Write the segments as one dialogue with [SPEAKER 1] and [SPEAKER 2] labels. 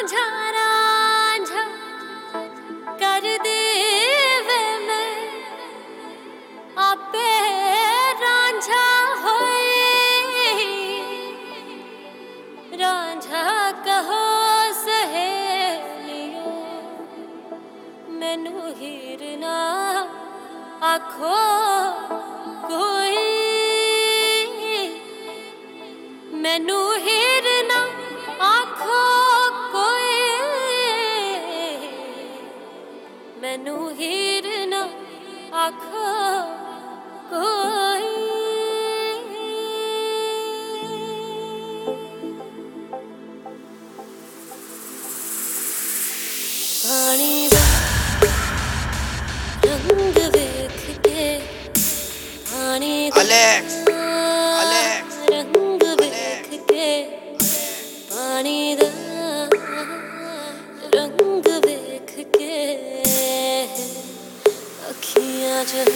[SPEAKER 1] रांझा रांझा कर दे वे मैं आपे रांझा होए रांझा कहो सहेलियो मैनू हीर ना आखो कोई मैनू हीर ना आखो कोई मैनू हीर ना आखो कोई पानी दा रंग वेख के पानी दा रंग वेख के पानी दा रंग वेख के अखियां च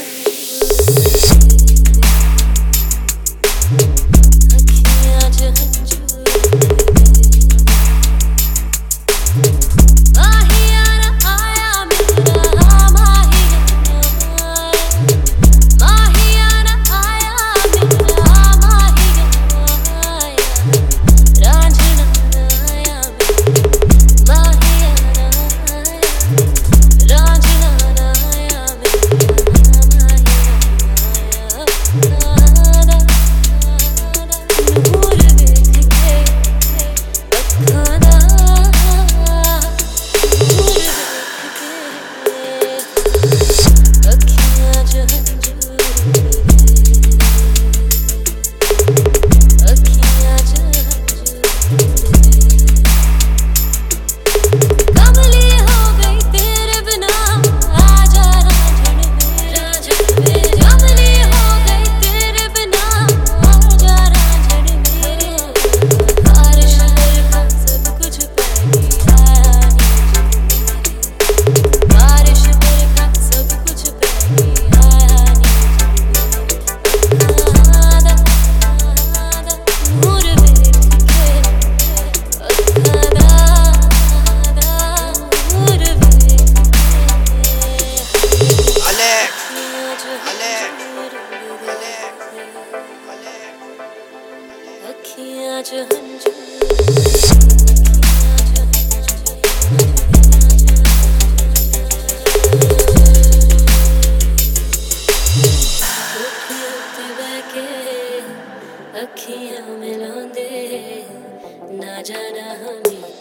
[SPEAKER 1] अखियां मिलांदे ना जाना हमें